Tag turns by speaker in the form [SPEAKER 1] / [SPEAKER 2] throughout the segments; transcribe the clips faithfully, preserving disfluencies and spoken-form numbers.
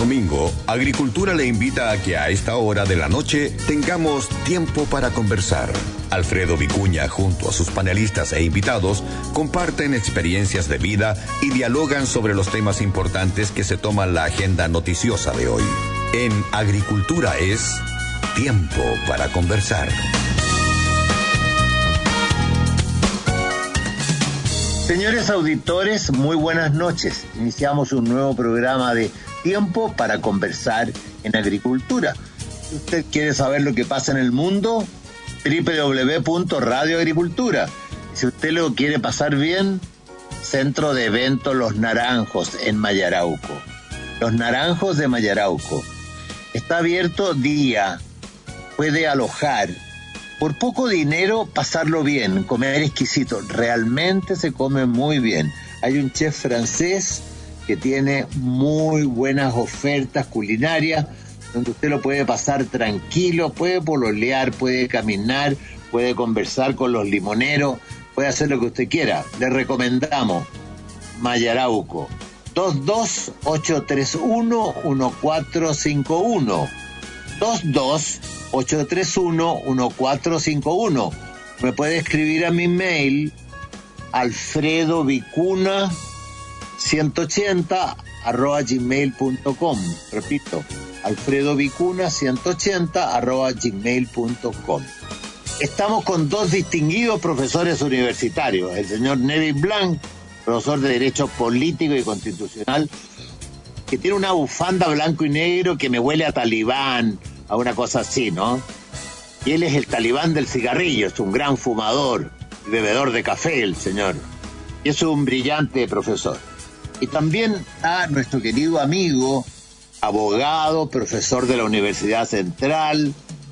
[SPEAKER 1] domingo, Agricultura le invita a que a esta hora de la noche tengamos tiempo para conversar. Alfredo Vicuña, junto a sus panelistas e invitados, comparten experiencias de vida y dialogan sobre los temas importantes que se toman la agenda noticiosa de hoy. En Agricultura es tiempo para conversar.
[SPEAKER 2] Señores auditores, muy buenas noches. Iniciamos un nuevo programa de Tiempo para Conversar en Agricultura. Si usted quiere saber lo que pasa en el mundo, doble u doble u doble u punto radio agricultura. Si usted lo quiere pasar bien, Centro de Eventos Los Naranjos en Mayarauco. Los Naranjos de Mayarauco. Está abierto día, puede alojar. Por poco dinero, pasarlo bien, comer exquisito. Realmente se come muy bien. Hay un chef francés que tiene muy buenas ofertas culinarias, donde usted lo puede pasar tranquilo, puede pololear, puede caminar, puede conversar con los limoneros, puede hacer lo que usted quiera. Le recomendamos Mayarauco, dos dos ocho tres uno uno cuatro cinco uno. dos dos ocho tres uno uno cuatro cinco uno. Me puede escribir a mi mail alfredo vicuna ciento ochenta arroba gmail punto com. Repito, alfredo vicuna ciento ochenta arroba gmail punto com. Estamos con dos distinguidos profesores universitarios, el señor Neville Blanc, profesor de Derecho Político y Constitucional, que tiene una bufanda blanco y negro que me huele a talibán, a una cosa así, ¿no? Y él es el talibán del cigarrillo, es un gran fumador y bebedor de café, el señor. Y es un brillante profesor. Y también a nuestro querido amigo, abogado, profesor de la Universidad Central,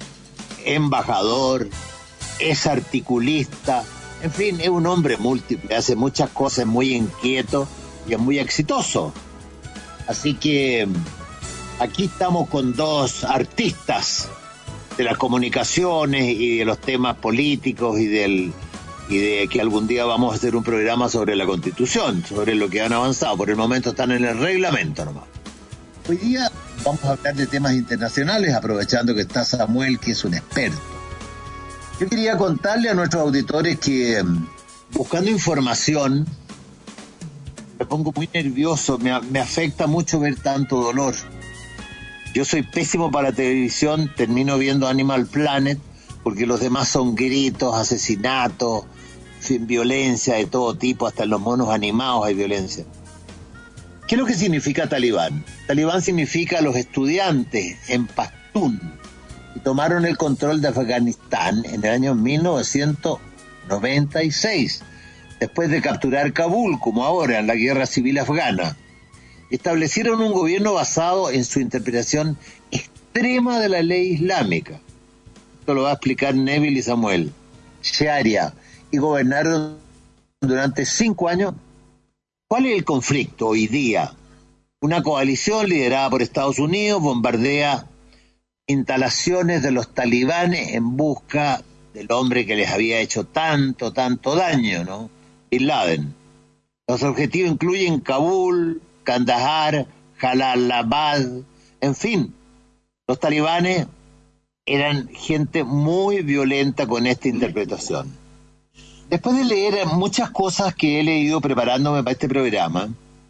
[SPEAKER 2] embajador, es articulista, en fin, es un hombre múltiple, hace muchas cosas, es muy inquieto y es muy exitoso. Así que aquí estamos con dos artistas de las comunicaciones y de los temas políticos y del y de que algún día vamos a hacer un programa sobre la Constitución, sobre lo que han avanzado. Por el momento están en el reglamento nomás. Hoy día vamos a hablar de temas internacionales, aprovechando que está Samuel, que es un experto. Yo quería contarle a nuestros auditores que, buscando información, me pongo muy nervioso, me, me afecta mucho ver tanto dolor. Yo soy pésimo para la televisión, termino viendo Animal Planet, porque los demás son gritos, asesinatos, sin violencia de todo tipo, hasta en los monos animados hay violencia. ¿Qué es lo que significa talibán? Talibán significa los estudiantes en pastún, y tomaron el control de Afganistán en el año mil novecientos noventa y seis, después de capturar Kabul, como ahora en la guerra civil afgana. Establecieron un gobierno basado en su interpretación extrema de la ley islámica. Esto lo va a explicar Neville y Samuel. Sharia. Y gobernaron durante cinco años. ¿Cuál es el conflicto hoy día? Una coalición liderada por Estados Unidos bombardea instalaciones de los talibanes en busca del hombre que les había hecho tanto, tanto daño, ¿no? Bin Laden. Los objetivos incluyen Kabul, Kandahar, Jalalabad, en fin, los talibanes eran gente muy violenta con esta interpretación. Después de leer muchas cosas que he leído preparándome para este programa,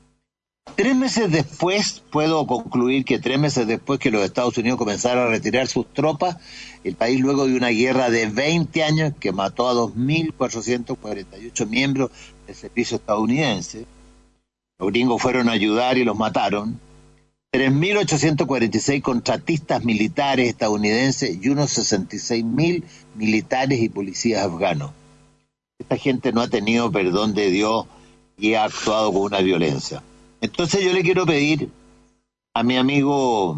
[SPEAKER 2] tres meses después, puedo concluir que tres meses después que los Estados Unidos comenzaron a retirar sus tropas, el país luego de una guerra de veinte años que mató a dos mil cuatrocientos cuarenta y ocho miembros del servicio estadounidense, los gringos fueron a ayudar y los mataron, tres mil ochocientos cuarenta y seis contratistas militares estadounidenses y unos sesenta y seis mil militares y policías afganos. Esta gente no ha tenido perdón de Dios y ha actuado con una violencia. Entonces yo le quiero pedir a mi amigo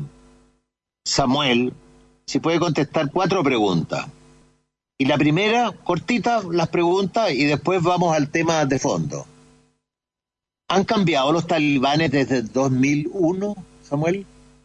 [SPEAKER 2] Samuel si puede contestar cuatro preguntas. Y la primera, cortita, las preguntas, y después vamos al tema de fondo. ¿Han cambiado los talibanes desde el dos mil uno, Samuel?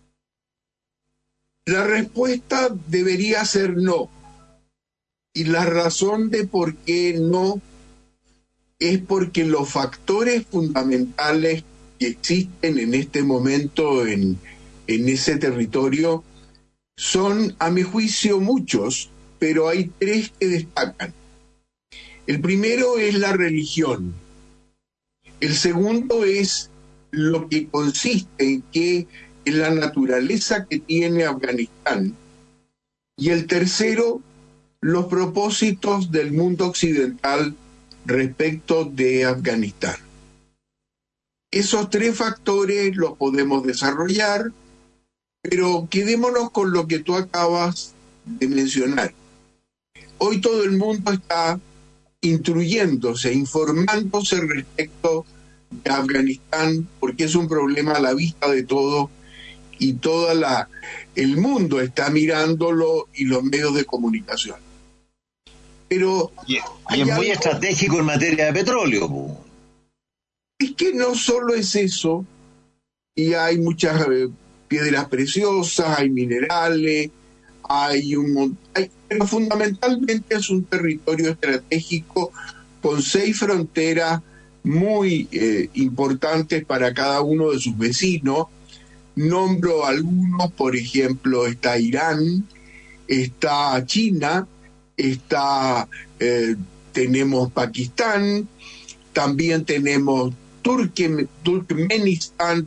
[SPEAKER 3] La respuesta debería ser no. Y la razón de por qué no es porque los factores fundamentales que existen en este momento en, en ese territorio son, a mi juicio, muchos, pero hay tres que destacan. El primero es la religión. El segundo es lo que consiste en que en la naturaleza que tiene Afganistán. Y el tercero, los propósitos del mundo occidental respecto de Afganistán. Esos tres factores los podemos desarrollar, pero quedémonos con lo que tú acabas de mencionar. Hoy todo el mundo está instruyéndose, informándose respecto de Afganistán, porque es un problema a la vista de todos y toda la el mundo está mirándolo y los medios de comunicación. Pero
[SPEAKER 2] y, y es muy algo estratégico en materia de petróleo. Po.
[SPEAKER 3] Es que no solo es eso, y hay muchas eh, piedras preciosas, hay minerales, hay un hay, pero fundamentalmente es un territorio estratégico con seis fronteras muy eh, importantes para cada uno de sus vecinos. Nombro algunos, por ejemplo, está Irán, está China, está eh, tenemos Pakistán, también tenemos Turque, Turkmenistán,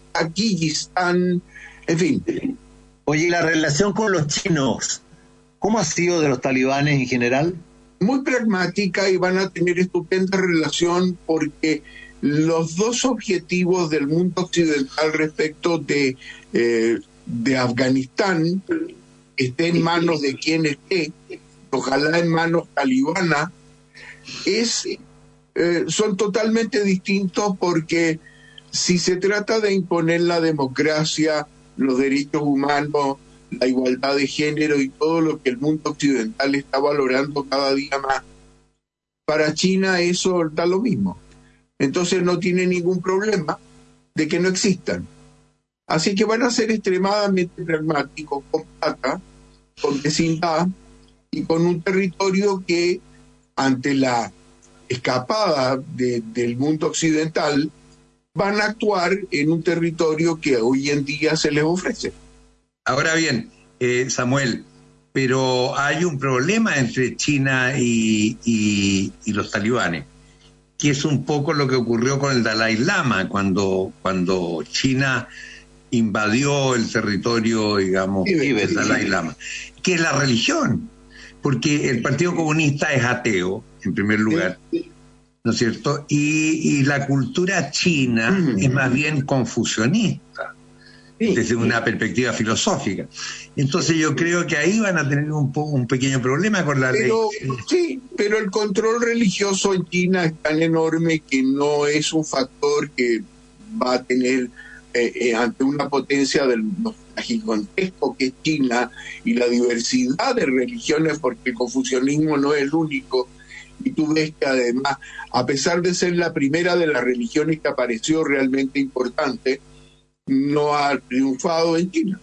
[SPEAKER 3] Tayikistán, en fin.
[SPEAKER 2] Oye, ¿y la relación con los chinos, cómo ha sido de los talibanes en general?
[SPEAKER 3] Muy pragmática, y van a tener estupenda relación porque los dos objetivos del mundo occidental respecto de, eh, de Afganistán, esté en manos de quien esté, ojalá en manos talibanas, es, eh, son totalmente distintos, porque si se trata de imponer la democracia, los derechos humanos, la igualdad de género y todo lo que el mundo occidental está valorando cada día más, para China eso da lo mismo. Entonces no tiene ningún problema de que no existan. Así que van a ser extremadamente pragmáticos, con plata, con vecindad y con un territorio que, ante la escapada de, del mundo occidental, van a actuar en un territorio que hoy en día se les ofrece.
[SPEAKER 4] Ahora bien, eh, Samuel, pero hay un problema entre China y, y, y los talibanes, que es un poco lo que ocurrió con el Dalai Lama cuando, cuando China invadió el territorio, digamos, sí, del Dalai Lama, que es la religión, porque el Partido Comunista es ateo, en primer lugar, ¿no es cierto? Y, y la cultura china mm. es más bien confucionista, sí, desde una sí. perspectiva filosófica. Entonces yo creo que ahí van a tener un, po un pequeño problema con la
[SPEAKER 3] pero,
[SPEAKER 4] ley.
[SPEAKER 3] Sí, pero el control religioso en China es tan enorme que no es un factor que va a tener eh, eh, ante una potencia del gigantesco que es China y la diversidad de religiones, porque el confucianismo no es el único. Y tú ves que además, a pesar de ser la primera de las religiones que apareció realmente importante, no ha triunfado en China.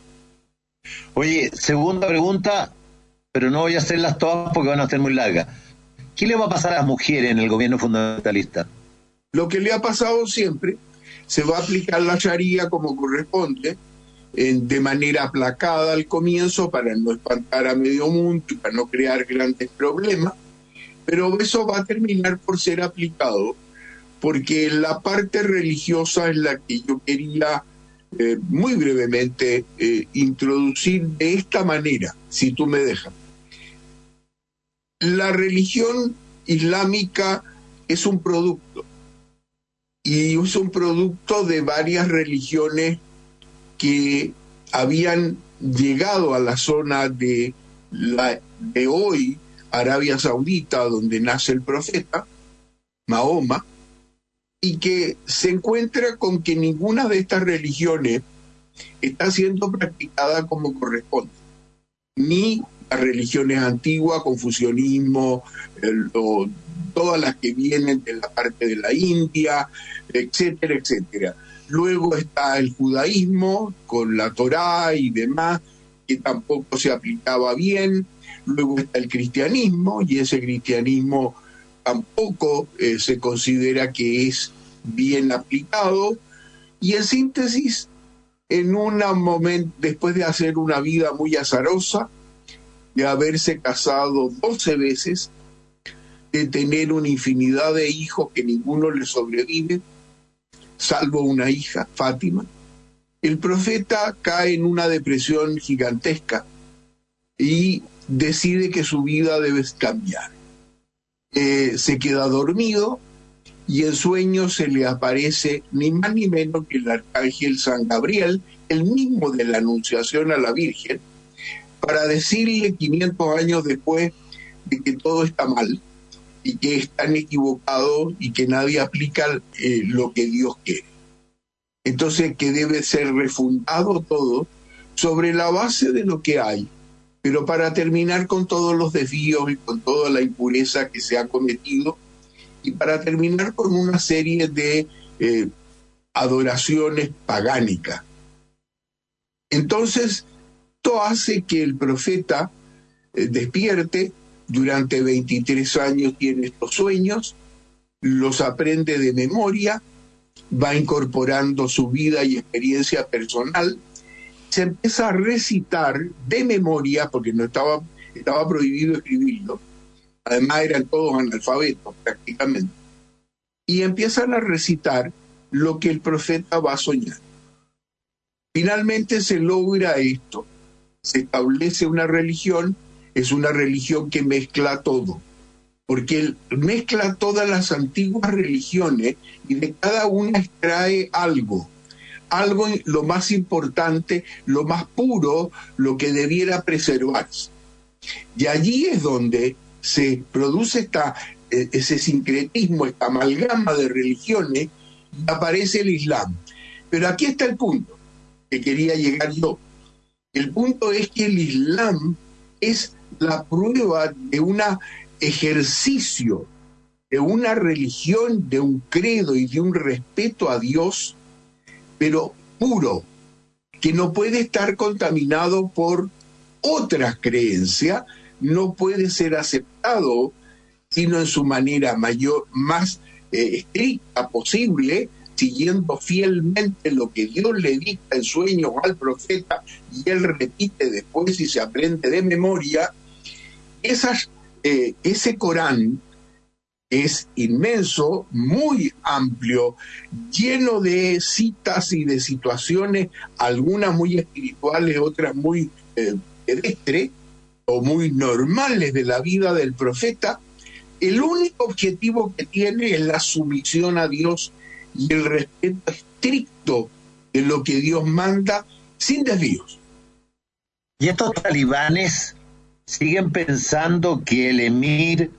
[SPEAKER 2] Oye, segunda pregunta, pero no voy a hacerlas todas porque van a ser muy largas. ¿Qué le va a pasar a las mujeres en el gobierno fundamentalista?
[SPEAKER 3] Lo que le ha pasado siempre, se va a aplicar la Sharia como corresponde, eh, de manera aplacada al comienzo para no espantar a medio mundo y para no crear grandes problemas, pero eso va a terminar por ser aplicado, porque la parte religiosa es la que yo quería Eh, muy brevemente eh, introducir de esta manera, si tú me dejas. La religión islámica es un producto, y es un producto de varias religiones que habían llegado a la zona de, la, de hoy Arabia Saudita, donde nace el profeta Mahoma, y que se encuentra con que ninguna de estas religiones está siendo practicada como corresponde. Ni las religiones antiguas, confucianismo, el, o, todas las que vienen de la parte de la India, etcétera, etcétera. Luego está el judaísmo, con la Torá y demás, que tampoco se aplicaba bien. Luego está el cristianismo, y ese cristianismo tampoco eh, se considera que es bien aplicado, y en síntesis en un momento, después de hacer una vida muy azarosa, de haberse casado doce veces, de tener una infinidad de hijos que ninguno le sobrevive, salvo una hija, Fátima, el profeta cae en una depresión gigantesca y decide que su vida debe cambiar. Eh, se queda dormido y en sueños se le aparece ni más ni menos que el arcángel San Gabriel, el mismo de la Anunciación a la Virgen, para decirle quinientos años después de que todo está mal y que están equivocados y que nadie aplica eh, lo que Dios quiere. Entonces que debe ser refundado todo sobre la base de lo que hay, pero para terminar con todos los desvíos y con toda la impureza que se ha cometido, y para terminar con una serie de eh, adoraciones pagánicas. Entonces, esto hace que el profeta eh, despierte, durante veintitrés años tiene estos sueños, los aprende de memoria, va incorporando su vida y experiencia personal, se empieza a recitar de memoria, porque no estaba, estaba prohibido escribirlo, además eran todos analfabetos prácticamente, y empiezan a recitar lo que el profeta va a soñar. Finalmente se logra esto, se establece una religión, es una religión que mezcla todo, porque él mezcla todas las antiguas religiones y de cada una extrae algo, algo lo más importante, lo más puro, lo que debiera preservarse. Y allí es donde se produce esta, ese sincretismo, esta amalgama de religiones, y aparece el Islam. Pero aquí está el punto que quería llegar yo. El punto es que el Islam es la prueba de un ejercicio, de una religión, de un credo y de un respeto a Dios, pero puro, que no puede estar contaminado por otras creencias, no puede ser aceptado sino en su manera mayor, más eh, estricta posible, siguiendo fielmente lo que Dios le dicta en sueños al profeta, y él repite después y se aprende de memoria. Esas, eh, ese Corán es inmenso, muy amplio, lleno de citas y de situaciones, algunas muy espirituales, otras muy eh, pedestres o muy normales de la vida del profeta. El único objetivo que tiene es la sumisión a Dios y el respeto estricto de lo que Dios manda, sin desvíos.
[SPEAKER 2] ¿Y estos talibanes siguen pensando que el emir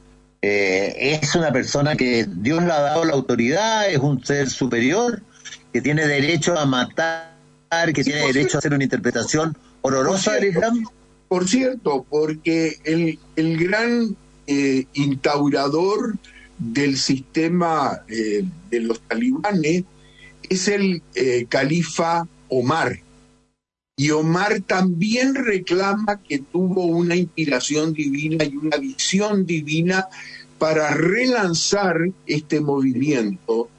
[SPEAKER 2] eh, es una persona que Dios le ha dado la autoridad, es un ser superior, que tiene derecho a matar, que sí, tiene derecho cierto. a hacer una interpretación horrorosa del Islam?
[SPEAKER 3] Por cierto, porque el, el gran eh, instaurador del sistema eh, de los talibanes es el eh, califa Omar. Y Omar también reclama que tuvo una inspiración divina y una visión divina para relanzar este movimiento,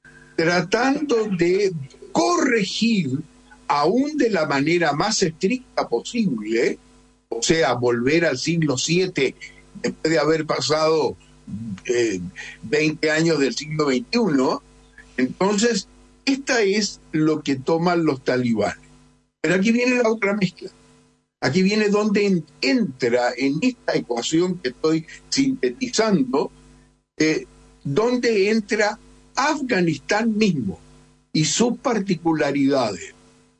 [SPEAKER 3] tratando de corregir, aún de la manera más estricta posible, o sea, volver al siglo siete, después de haber pasado eh, veinte años del siglo veintiuno. Entonces, esta es lo que toman los talibanes. Pero aquí viene la otra mezcla. Aquí viene donde entra en esta ecuación que estoy sintetizando, eh, donde entra Afganistán mismo y sus particularidades.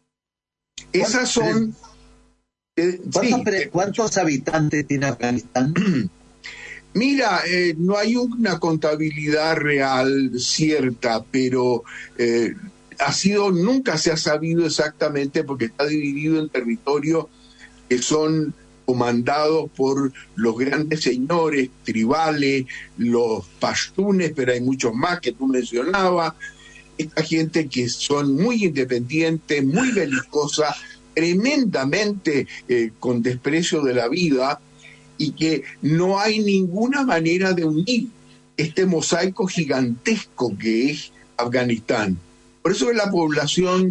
[SPEAKER 3] Esas son... Eh,
[SPEAKER 2] ¿Cuántos,
[SPEAKER 3] sí,
[SPEAKER 2] ¿Cuántos habitantes tiene Afganistán?
[SPEAKER 3] Mira, eh, no hay una contabilidad real cierta, pero eh, ha sido, nunca se ha sabido exactamente, porque está dividido en territorios que son comandados por los grandes señores tribales, los pashtunes, pero hay muchos más que tú mencionabas, esta gente que son muy independientes, muy belicosas, tremendamente eh, con desprecio de la vida, y que no hay ninguna manera de unir este mosaico gigantesco que es Afganistán. Por eso es la población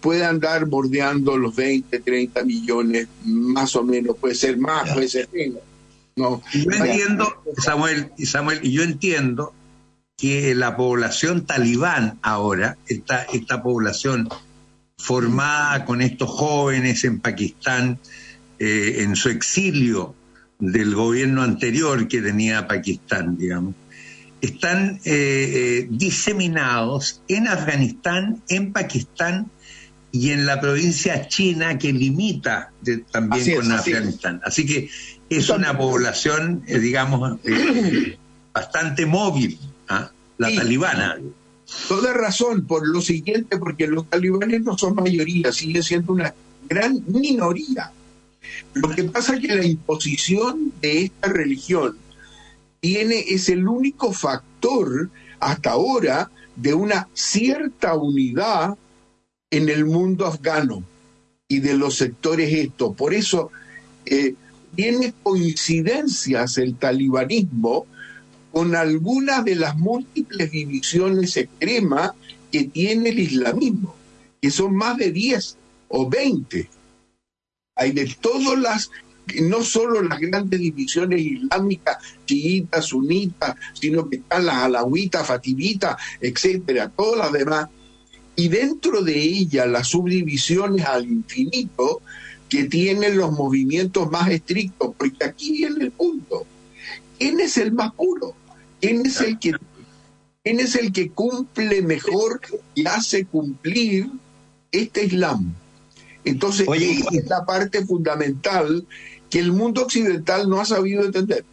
[SPEAKER 3] puede andar bordeando los veinte, treinta millones, más o menos, puede ser más, puede ser menos. No.
[SPEAKER 4] Yo entiendo, Samuel, y Samuel, y yo entiendo que la población talibán ahora, esta, esta población formada con estos jóvenes en Pakistán, eh, en su exilio del gobierno anterior que tenía Pakistán, digamos, están eh, eh, diseminados en Afganistán, en Pakistán y en la provincia china que limita de, también así con es, Afganistán. Así, así que es una población, eh, digamos, eh, bastante móvil, ¿ah? La sí, talibana.
[SPEAKER 3] Toda razón, por lo siguiente, porque los talibanes no son mayoría, siguen siendo una gran minoría. Lo que pasa es que la imposición de esta religión tiene, es el único factor hasta ahora de una cierta unidad en el mundo afgano y de los sectores estos. Por eso eh, tiene coincidencias el talibanismo con algunas de las múltiples divisiones extremas que tiene el islamismo, que son más de diez o veinte. Hay de todas las, no solo las grandes divisiones islámicas, chiitas, sunitas, sino que están las alawitas, fatimitas, etcétera, todas las demás. Y dentro de ellas las subdivisiones al infinito que tienen los movimientos más estrictos, porque aquí viene el punto. ¿Quién es el más puro? ¿Quién es el que, quién es el que cumple mejor y hace cumplir este Islam? Entonces, Oye, esa es la parte fundamental que el mundo occidental no ha sabido entender.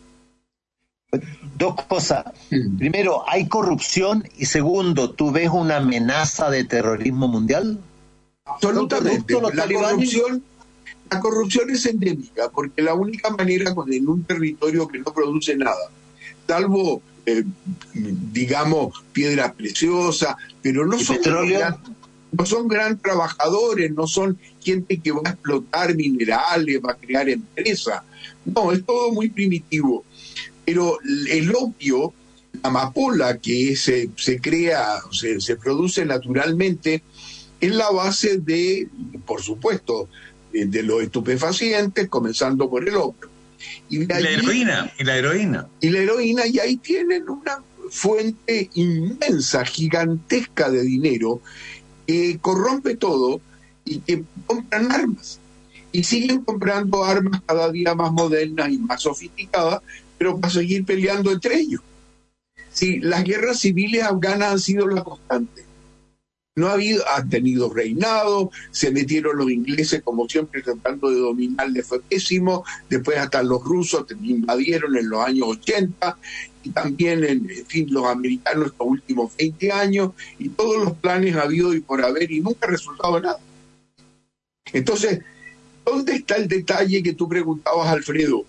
[SPEAKER 2] Dos cosas. Primero, ¿hay corrupción? Y segundo, ¿tú ves una amenaza de terrorismo mundial?
[SPEAKER 3] Absolutamente. La corrupción, la corrupción es endémica, porque la única manera con, en un territorio que no produce nada, salvo, eh, digamos, piedras preciosas, pero no son, gran, no son gran trabajadores, no son gente que va a explotar minerales, va a crear empresas. No, es todo muy primitivo. Pero el opio, la amapola que se, se crea, se, se produce naturalmente, es la base de, por supuesto, de, de los estupefacientes, comenzando por el opio.
[SPEAKER 4] Y, de allí, la heroína, y la heroína.
[SPEAKER 3] Y la heroína, y ahí tienen una fuente inmensa, gigantesca de dinero, que corrompe todo y que compran armas. Y siguen comprando armas cada día más modernas y más sofisticadas, pero para seguir peleando entre ellos. Sí, las guerras civiles afganas han sido la constante. No ha habido, han tenido reinado, se metieron los ingleses como siempre tratando de dominarles, fue pésimo, después hasta los rusos invadieron en los años ochenta, y también en, en fin, los americanos estos últimos veinte años, y todos los planes ha habido y por haber, y nunca ha resultado nada. Entonces, ¿dónde está el detalle que tú preguntabas, Alfredo?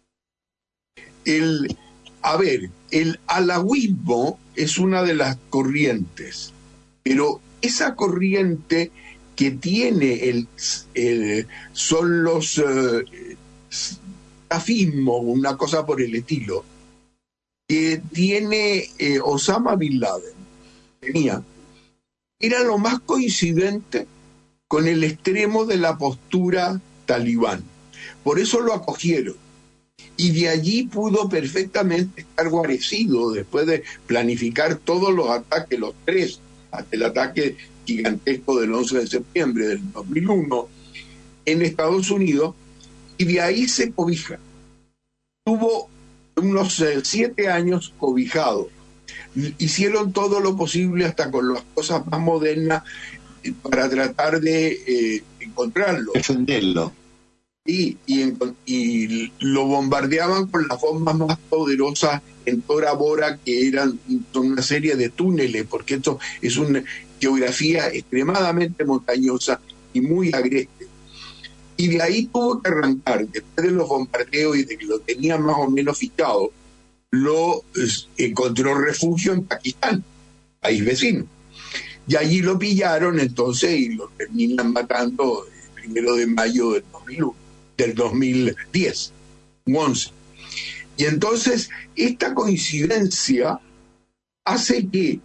[SPEAKER 3] El, a ver, el alawismo es una de las corrientes, pero esa corriente que tiene el, el son los uh, salafismos, una cosa por el estilo, que tiene eh, Osama Bin Laden, tenía, era lo más coincidente con el extremo de la postura talibán. Por eso lo acogieron. Y de allí pudo perfectamente estar guarecido después de planificar todos los ataques, los tres, hasta el ataque gigantesco del once de septiembre del dos mil uno en Estados Unidos, y de ahí se cobija. Tuvo unos eh, siete años cobijado. Hicieron todo lo posible, hasta con las cosas más modernas, para tratar de eh, encontrarlo.
[SPEAKER 2] Defenderlo.
[SPEAKER 3] Y, y, y lo bombardeaban con las bombas más poderosas en Tora Bora, que eran una serie de túneles, porque esto es una geografía extremadamente montañosa y muy agreste. Y de ahí tuvo que arrancar, después de los bombardeos y de que lo tenían más o menos fichado, lo eh, encontró refugio en Pakistán, país vecino. Y allí lo pillaron entonces y lo terminan matando el primero de mayo del dos mil uno. Del dos mil diez, once. Y entonces esta coincidencia hace que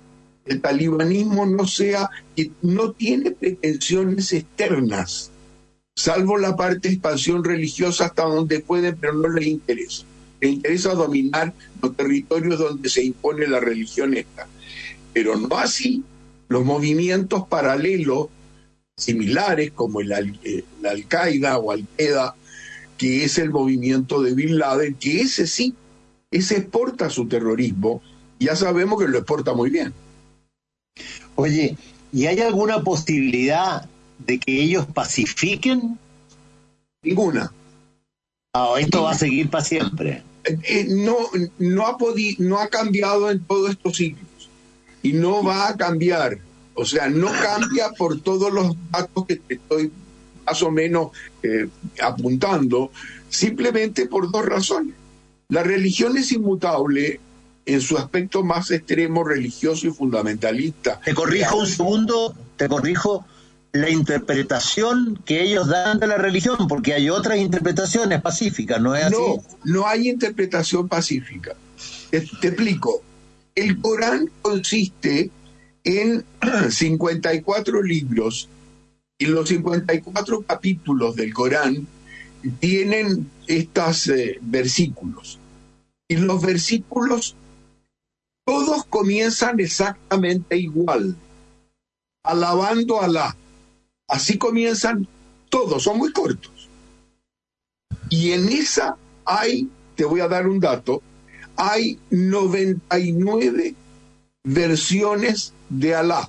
[SPEAKER 3] el talibanismo no sea, que no tiene pretensiones externas, salvo la parte de expansión religiosa hasta donde pueden, pero no les interesa. Les interesa dominar los territorios donde se impone la religión esta. Pero no así los movimientos paralelos, similares, como el, el Al-Qaeda o Al-Qaeda, que es el movimiento de Bin Laden, que ese sí, ese exporta su terrorismo, y ya sabemos que lo exporta muy bien.
[SPEAKER 2] Oye, ¿y hay alguna posibilidad de que ellos pacifiquen?
[SPEAKER 3] Ninguna.
[SPEAKER 2] No, esto va a seguir para siempre.
[SPEAKER 3] Eh, eh, no, no, ha podi- no ha cambiado en todos estos siglos y no va a cambiar. O sea, no cambia por todos los datos que te estoy más o menos eh, apuntando, simplemente por dos razones. La religión es inmutable en su aspecto más extremo, religioso y fundamentalista.
[SPEAKER 2] Te corrijo un segundo, te corrijo la interpretación que ellos dan de la religión, porque hay otras interpretaciones pacíficas, ¿no es así?
[SPEAKER 3] No, no hay interpretación pacífica. Te, te explico. El Corán consiste en cincuenta y cuatro libros, y los cincuenta y cuatro capítulos del Corán tienen estos eh, versículos. Y los versículos todos comienzan exactamente igual, alabando a Alá. Así comienzan todos, son muy cortos. Y en esa hay, te voy a dar un dato, hay noventa y nueve versiones de Alá.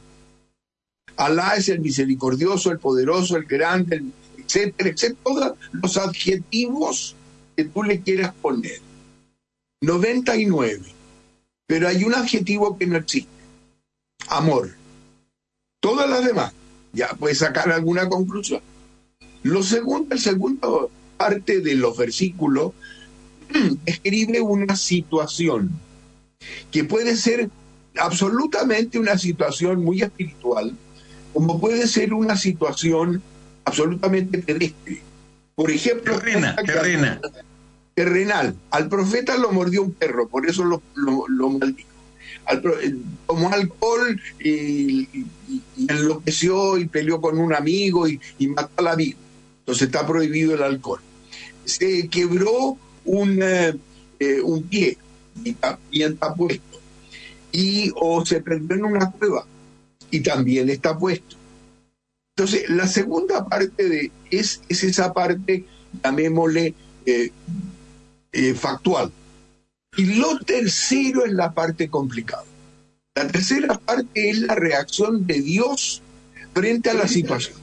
[SPEAKER 3] Alá es el misericordioso, el poderoso, el grande, el, etcétera, etcétera, todos los adjetivos que tú le quieras poner. noventa y nueve. Pero hay un adjetivo que no existe. Amor. Todas las demás, ya puedes sacar alguna conclusión. Lo segundo, el segundo parte de los versículos escribe una situación que puede ser absolutamente una situación muy espiritual, como puede ser una situación absolutamente pedestre. Por ejemplo,
[SPEAKER 4] terrena, terrena.
[SPEAKER 3] terrenal. Al profeta lo mordió un perro, por eso lo, lo, lo maldijo. Al, tomó alcohol y, y, y enloqueció y peleó con un amigo y, y mató al amigo. Entonces está prohibido el alcohol. Se quebró un, eh, un pie y también está puesto. Y o se perdió en una cueva y también está puesto. Entonces la segunda parte de es, es esa parte, llamémosle eh, eh, factual. Y lo tercero es la parte complicada. La tercera parte es la reacción de Dios frente a la situación.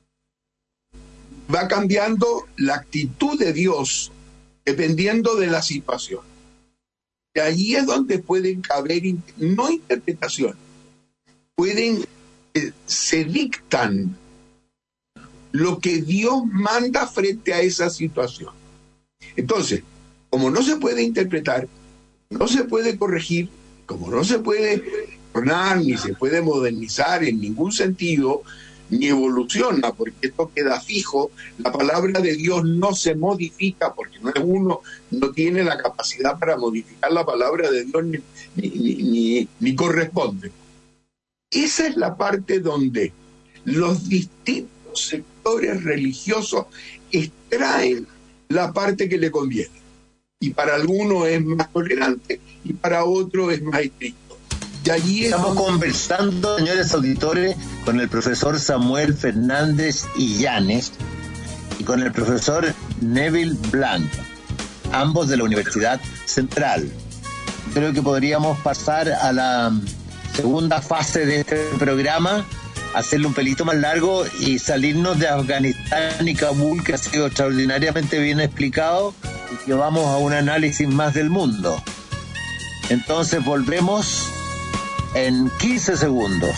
[SPEAKER 3] Va cambiando la actitud de Dios dependiendo de la situación. Y allí es donde pueden caber, no interpretaciones, pueden, eh, se dictan lo que Dios manda frente a esa situación. Entonces, como no se puede interpretar, no se puede corregir, como no se puede tornar ni se puede modernizar en ningún sentido, ni evoluciona, porque esto queda fijo, la palabra de Dios no se modifica, porque no es uno, no tiene la capacidad para modificar la palabra de Dios, ni, ni, ni, ni corresponde. Esa es la parte donde los distintos sectores religiosos extraen la parte que le conviene. Y para algunos es más tolerante y para otros es más estricto. Y allí
[SPEAKER 2] Estamos
[SPEAKER 3] es donde...
[SPEAKER 2] conversando, señores auditores, con el profesor Samuel Fernández Illanes y con el profesor Neville Blanc, ambos de la Universidad Central. Creo que podríamos pasar a la segunda fase de este programa, hacerlo un pelito más largo y salirnos de Afganistán y Kabul, que ha sido extraordinariamente bien explicado, y que vamos a un análisis más del mundo. Entonces volvemos en quince segundos.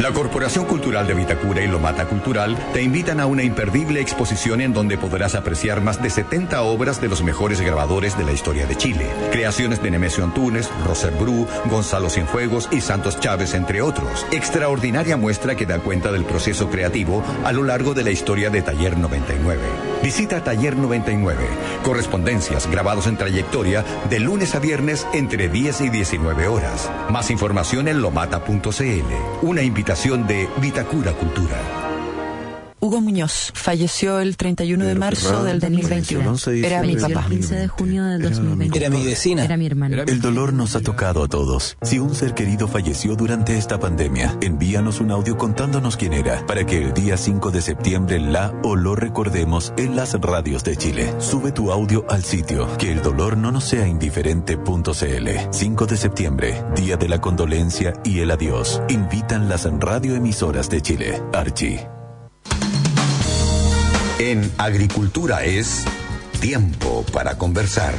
[SPEAKER 1] La Corporación Cultural de Vitacura y Lomata Cultural te invitan a una imperdible exposición en donde podrás apreciar más de setenta obras de los mejores grabadores de la historia de Chile. Creaciones de Nemesio Antunes, Roser Bru, Gonzalo Cienfuegos y Santos Chávez, entre otros. Extraordinaria muestra que da cuenta del proceso creativo a lo largo de la historia de Taller noventa y nueve. Visita Taller noventa y nueve. Correspondencias, grabados en trayectoria, de lunes a viernes entre diez y diecinueve horas. Más información en lomata punto c l. Una invitación de Vitacura Cultura.
[SPEAKER 5] Hugo Muñoz falleció el treinta y uno de marzo del dos mil veintiuno. Era mi papá.
[SPEAKER 6] El quince de junio del dos mil veintiuno.
[SPEAKER 7] Era mi vecina.
[SPEAKER 6] Era mi hermana.
[SPEAKER 8] El dolor nos ha tocado a todos. Si un ser querido falleció durante esta pandemia, envíanos un audio contándonos quién era, para que el día cinco de septiembre la o lo recordemos en las radios de Chile. Sube tu audio al sitio que el dolor no nos sea indiferente punto c l. cinco de septiembre, Día de la Condolencia y el Adiós. Invitan las radioemisoras de Chile. Archie.
[SPEAKER 1] En Agricultura es tiempo para conversar.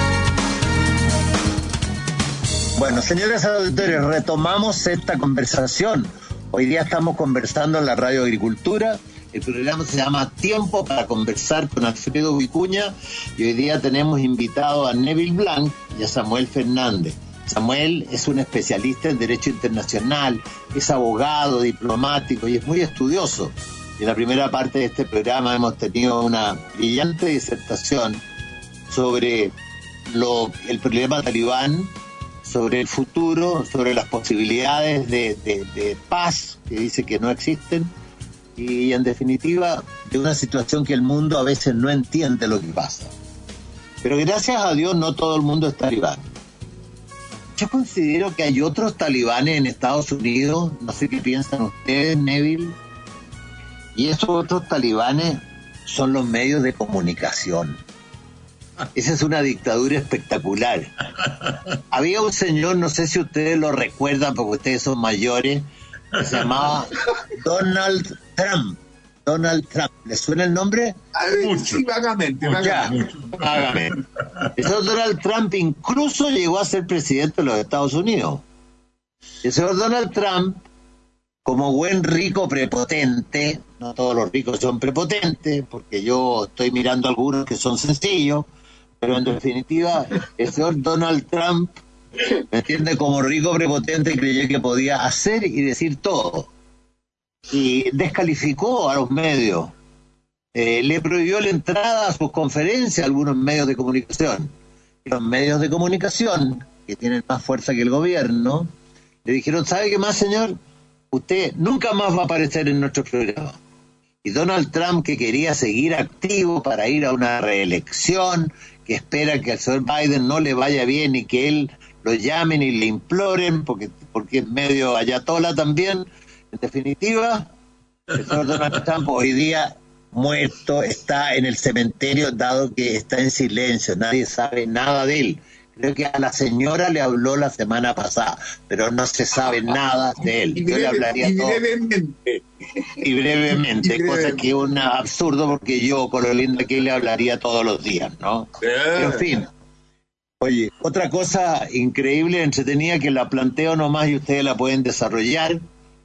[SPEAKER 2] Bueno, señores auditores, retomamos esta conversación. Hoy día estamos conversando en la Radio Agricultura. El programa se llama Tiempo para Conversar con Alfredo Vicuña y hoy día tenemos invitado a Neville Blanc y a Samuel Fernández. Samuel es un especialista en Derecho Internacional, es abogado, diplomático y es muy estudioso. En la primera parte de este programa hemos tenido una brillante disertación sobre lo, el problema talibán, sobre el futuro, sobre las posibilidades de, de, de paz, que dice que no existen, y en definitiva de una situación que el mundo a veces no entiende lo que pasa. Pero gracias a Dios no todo el mundo es talibán. Yo considero que hay otros talibanes en Estados Unidos, no sé qué piensan ustedes, Neville. Y esos otros talibanes son los medios de comunicación. Esa es una dictadura espectacular. Había un señor, no sé si ustedes lo recuerdan porque ustedes son mayores, que se llamaba Donald Trump. Donald Trump. ¿Les suena el nombre?
[SPEAKER 3] Mucho. Sí, vagamente,
[SPEAKER 2] vagamente. vagamente. El señor Donald Trump incluso llegó a ser presidente de los Estados Unidos. El señor Donald Trump, como buen rico prepotente, no todos los ricos son prepotentes, porque yo estoy mirando algunos que son sencillos, pero en definitiva, el señor Donald Trump, ¿me entiende? Como rico prepotente creyó que podía hacer y decir todo. Y descalificó a los medios. Eh, le prohibió la entrada a sus conferencias a algunos medios de comunicación. Y los medios de comunicación, que tienen más fuerza que el gobierno, le dijeron, ¿sabe qué más, señor? Usted nunca más va a aparecer en nuestro programa. Y Donald Trump, que quería seguir activo para ir a una reelección, que espera que al señor Biden no le vaya bien y que él lo llamen y le imploren, porque, porque es medio ayatola también. En definitiva, el señor Donald Trump hoy día muerto, está en el cementerio, dado que está en silencio, nadie sabe nada de él. Creo que a la señora le habló la semana pasada, pero no se sabe nada de él.
[SPEAKER 3] Y,
[SPEAKER 2] Yo
[SPEAKER 3] breve,
[SPEAKER 2] le hablaría
[SPEAKER 3] y
[SPEAKER 2] todo.
[SPEAKER 3] brevemente.
[SPEAKER 2] Y brevemente,
[SPEAKER 3] Y brevemente.
[SPEAKER 2] cosa que es un absurdo porque yo, con lo linda que le hablaría todos los días, ¿no? Pero, en fin. Oye, otra cosa increíble, entretenida, que la planteo nomás y ustedes la pueden desarrollar,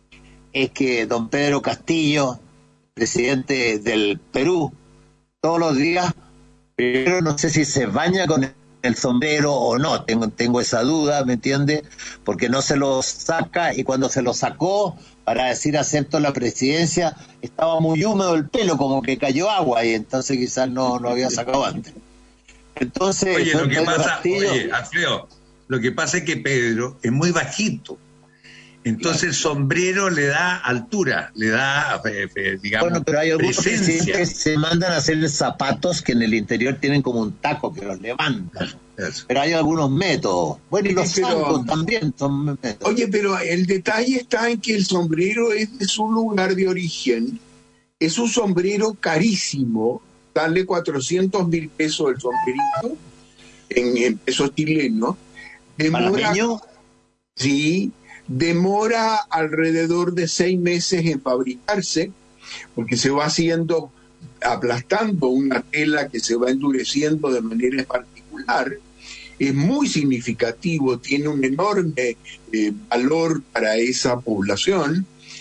[SPEAKER 2] es que don Pedro Castillo, presidente del Perú, todos los días, primero no sé si se baña con el sombrero o no, tengo, tengo esa duda, ¿me entiende? Porque no se lo saca y cuando se lo sacó para decir acepto la presidencia, estaba muy húmedo el pelo, como que cayó agua y entonces quizás no lo había sacado antes. Entonces,
[SPEAKER 4] oye, lo que
[SPEAKER 2] Pedro
[SPEAKER 4] pasa,
[SPEAKER 2] Castillo,
[SPEAKER 4] oye, Alfredo, lo que pasa es que Pedro es muy bajito. Entonces el sombrero le da altura, le da, eh, eh, digamos,
[SPEAKER 2] bueno, pero hay algunos
[SPEAKER 4] presencia.
[SPEAKER 2] que se mandan a hacer zapatos que en el interior tienen como un taco que los levantan.
[SPEAKER 4] Eso.
[SPEAKER 2] Pero hay algunos métodos. Bueno, y los
[SPEAKER 3] Sí, pero-
[SPEAKER 2] zancos también son métodos.
[SPEAKER 3] Oye, pero el detalle está en que el sombrero es de su lugar de origen. Es un sombrero carísimo. Dale cuatrocientos mil pesos el sombrerito en, en pesos chilenos. Demora,
[SPEAKER 2] ¿Panameño?
[SPEAKER 3] sí, demora alrededor de seis meses en fabricarse, porque se va haciendo, aplastando una tela que se va endureciendo de manera particular. Es muy significativo, tiene un enorme eh, valor para esa población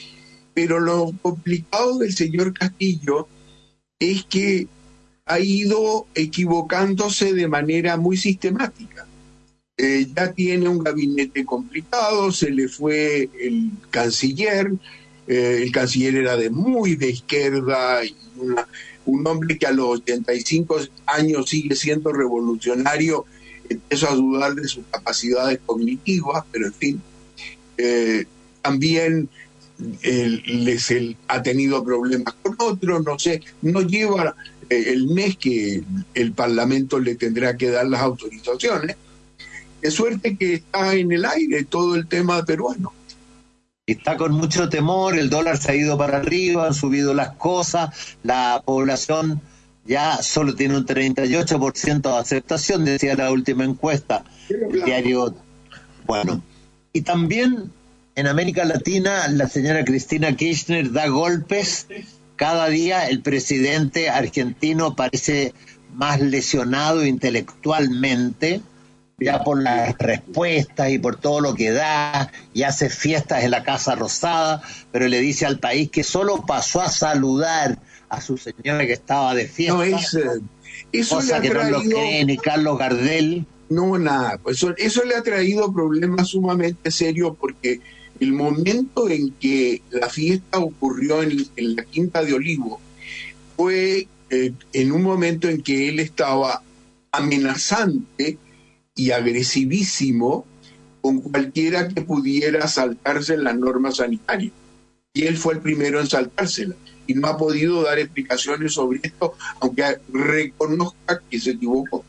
[SPEAKER 3] Pero lo complicado del señor Castillo es que ha ido equivocándose de manera muy sistemática. Eh, ya tiene un gabinete complicado, se le fue el canciller, eh, el canciller era de muy de izquierda, y una, un hombre que a los ochenta y cinco años sigue siendo revolucionario. Empiezo a dudar de sus capacidades cognitivas, pero en fin, eh, también eh, les, él ha tenido problemas con otros, no sé, no lleva eh, el mes que el Parlamento le tendrá que dar las autorizaciones. De suerte que está en el aire todo el tema peruano.
[SPEAKER 2] Está con mucho temor, el dólar se ha ido para arriba, han subido las cosas, la población ya solo tiene un treinta y ocho por ciento de aceptación, decía la última encuesta del diario. Bueno, y también en América Latina la señora Cristina Kirchner da golpes. Cada día el presidente argentino parece más lesionado intelectualmente, ya por las respuestas y por todo lo que da, y hace fiestas en la Casa Rosada, pero le dice al país que solo pasó a saludar a su señora que estaba de fiesta. No, es, eso cosa que traído, no lo cree ni Carlos Gardel.
[SPEAKER 3] No, nada, eso, eso le ha traído problemas sumamente serios, porque el momento en que la fiesta ocurrió en, en la Quinta de Olivo fue eh, en un momento en que él estaba amenazante y agresivísimo con cualquiera que pudiera saltarse las normas sanitarias. Y él fue el primero en saltárselas. Y no ha podido dar explicaciones sobre esto, aunque reconozca que se equivocó.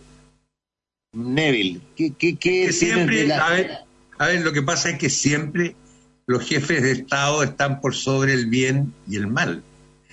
[SPEAKER 2] Neville, ¿qué, qué, qué
[SPEAKER 4] que siempre, la... a, ver, a ver, lo que pasa es que siempre los jefes de Estado están por sobre el bien y el mal.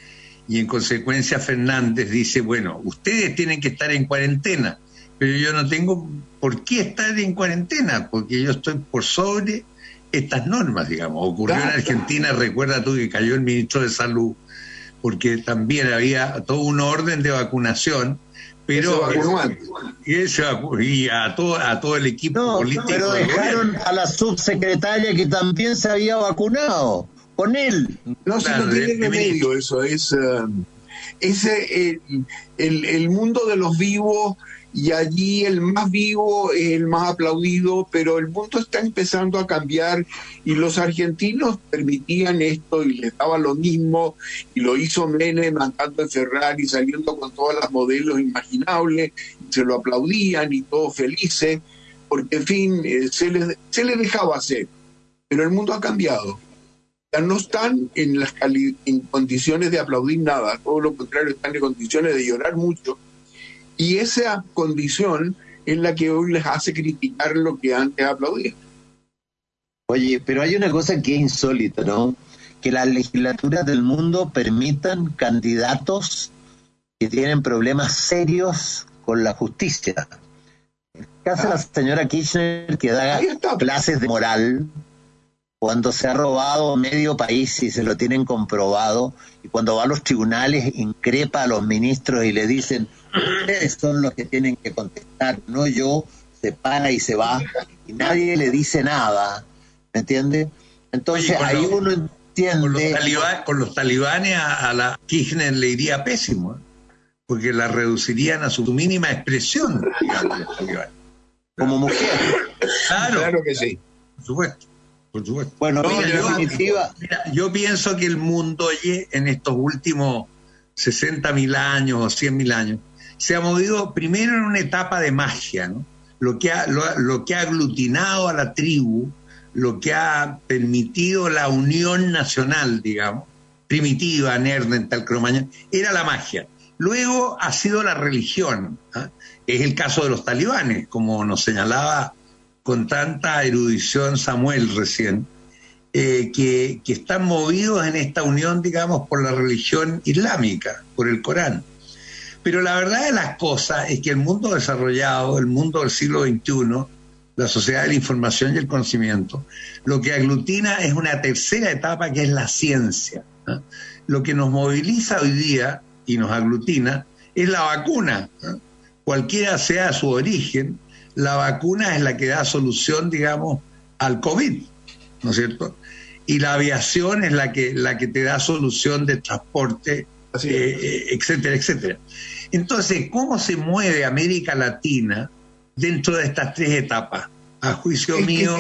[SPEAKER 4] Y en consecuencia Fernández dice, bueno, ustedes tienen que estar en cuarentena, pero yo no tengo por qué estar en cuarentena, porque yo estoy por sobre estas normas, digamos. Ocurrió claro, en Argentina, claro. Recuerda tú que cayó el ministro de Salud, porque también había todo un orden de vacunación, pero y, ese, y a todo a todo el equipo
[SPEAKER 2] no,
[SPEAKER 4] político.
[SPEAKER 2] Pero dejaron a la subsecretaria que también se había vacunado con él.
[SPEAKER 3] No, claro, si no tiene remedio, eso es uh, ese eh, el, el mundo de los vivos, y allí el más vivo es el más aplaudido, pero el mundo está empezando a cambiar, y los argentinos permitían esto y les daba lo mismo, y lo hizo Menem mandando a encerrar y saliendo con todas las modelos imaginables, y se lo aplaudían y todos felices, porque en fin, eh, se les, se les dejaba hacer, pero el mundo ha cambiado. Ya no están en, las cali- en condiciones de aplaudir nada, todo lo contrario, están en condiciones de llorar mucho. Y esa condición es la que hoy les hace criticar lo que antes aplaudían.
[SPEAKER 2] Oye, pero hay una cosa que es insólita, ¿no? Que las legislaturas del mundo permitan candidatos que tienen problemas serios con la justicia. ¿Qué hace ah. la señora Kirchner, que da clases de moral cuando se ha robado medio país y se lo tienen comprobado, y cuando va a los tribunales increpa a los ministros y le dicen, ustedes son los que tienen que contestar, no yo, se para y se va, y nadie le dice nada, ¿me entiende? Entonces Oye, ahí los, uno entiende...
[SPEAKER 4] Con los, talibán, con los talibanes a, a la Kirchner le iría pésimo, ¿eh? Porque la reducirían a su mínima expresión, digamos, los talibanes.
[SPEAKER 2] Como mujer.
[SPEAKER 3] Claro, claro que sí.
[SPEAKER 4] Por supuesto. Por supuesto.
[SPEAKER 2] Bueno,
[SPEAKER 4] no,
[SPEAKER 2] mira,
[SPEAKER 4] yo,
[SPEAKER 2] definitiva...
[SPEAKER 4] mira, yo pienso que el mundo oye, en estos últimos sesenta mil años o cien mil años se ha movido primero en una etapa de magia, ¿no? Lo que ha, lo, lo que ha aglutinado a la tribu, lo que ha permitido la unión nacional, digamos, primitiva, Neandertal, Cromañón, era la magia. Luego ha sido la religión, ¿eh? Es el caso de los talibanes, como nos señalaba con tanta erudición Samuel recién, eh, que, que están movidos en esta unión, digamos, por la religión islámica, por el Corán. Pero la verdad de las cosas es que el mundo desarrollado, el mundo del siglo veintiuno, la sociedad de la información y el conocimiento, lo que aglutina es una tercera etapa, que es la ciencia, ¿eh? Lo que nos moviliza hoy día y nos aglutina es la vacuna, ¿eh? Cualquiera sea su origen, la vacuna es la que da solución, digamos, al COVID, ¿no es cierto? y la aviación es la que, la que te da solución de transporte, eh, etcétera, etcétera. Entonces, ¿cómo se mueve América Latina dentro de estas tres etapas? A juicio mío,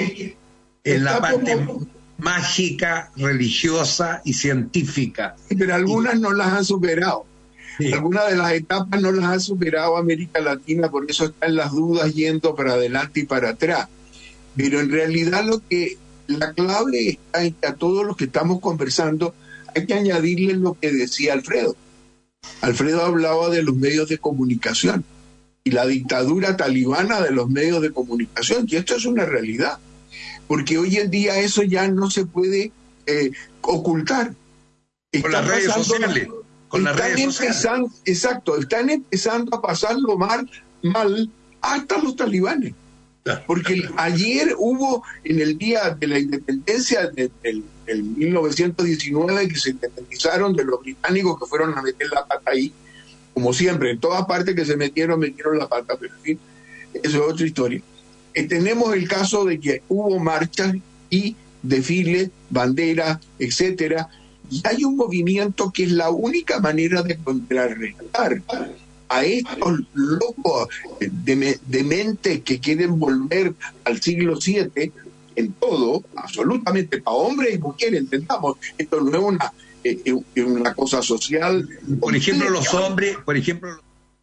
[SPEAKER 4] en la parte como... mágica, religiosa y científica.
[SPEAKER 3] Pero algunas no las han superado. Sí. Algunas de las etapas no las ha superado América Latina, por eso están las dudas yendo para adelante y para atrás. Pero en realidad lo que la clave está en que a todos los que estamos conversando hay que añadirle lo que decía Alfredo. Alfredo hablaba de los medios de comunicación y la dictadura talibana de los medios de comunicación, y esto es una realidad, porque hoy en día eso ya no se puede eh, ocultar.
[SPEAKER 4] Con las redes sociales. Con las redes
[SPEAKER 3] sociales. Exacto, están empezando a pasarlo mal, mal hasta los talibanes. Porque ayer hubo, en el día de la independencia del de, de, de mil novecientos diecinueve, que se independizaron de los británicos que fueron a meter la pata ahí, como siempre, en todas partes que se metieron, metieron la pata, pero en fin, eso es otra historia. Eh, tenemos el caso de que hubo marchas y desfiles, banderas, etcétera, y hay un movimiento que es la única manera de contrarrestar a estos locos de, de mente que quieren volver al siglo siete en todo, absolutamente, para hombres y mujeres, entendamos, esto no es una, eh, una cosa social.
[SPEAKER 4] Por ejemplo, los hombres, por ejemplo,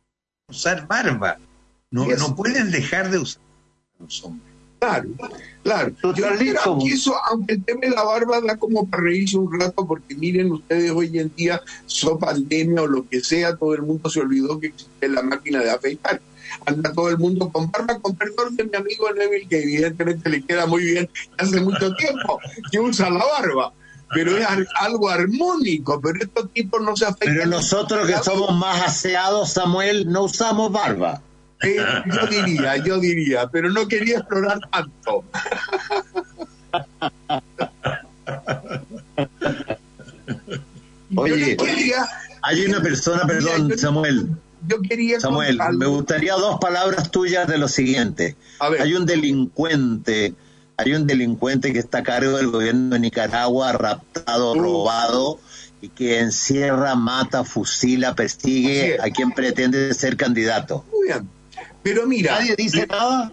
[SPEAKER 4] usar barba, no, yes. no pueden dejar de usar los hombres.
[SPEAKER 3] Claro, claro. Yo creo que eso, aunque el tema de la barba da como para reírse un rato, porque miren ustedes, hoy en día, so pandemia o lo que sea, todo el mundo se olvidó que existe la máquina de afeitar. Anda todo el mundo con barba, con perdón de mi amigo Neville, que evidentemente le queda muy bien hace mucho tiempo que usa la barba. Pero es algo armónico, pero estos tipos no se afeitan.
[SPEAKER 2] Pero nosotros que somos más aseados, Samuel, no usamos barba.
[SPEAKER 3] Eh, yo diría, yo diría, pero no quería explorar tanto.
[SPEAKER 2] Oye, quería, hay una persona, perdón, yo, Samuel.
[SPEAKER 3] Yo quería
[SPEAKER 2] Samuel, me gustaría dos palabras tuyas de lo siguiente. Hay un delincuente, hay un delincuente que está a cargo del gobierno de Nicaragua, raptado, uh, robado, y que encierra, mata, fusila, persigue a quien pretende ser candidato.
[SPEAKER 3] Muy bien. Pero mira,
[SPEAKER 2] ¿nadie dice nada?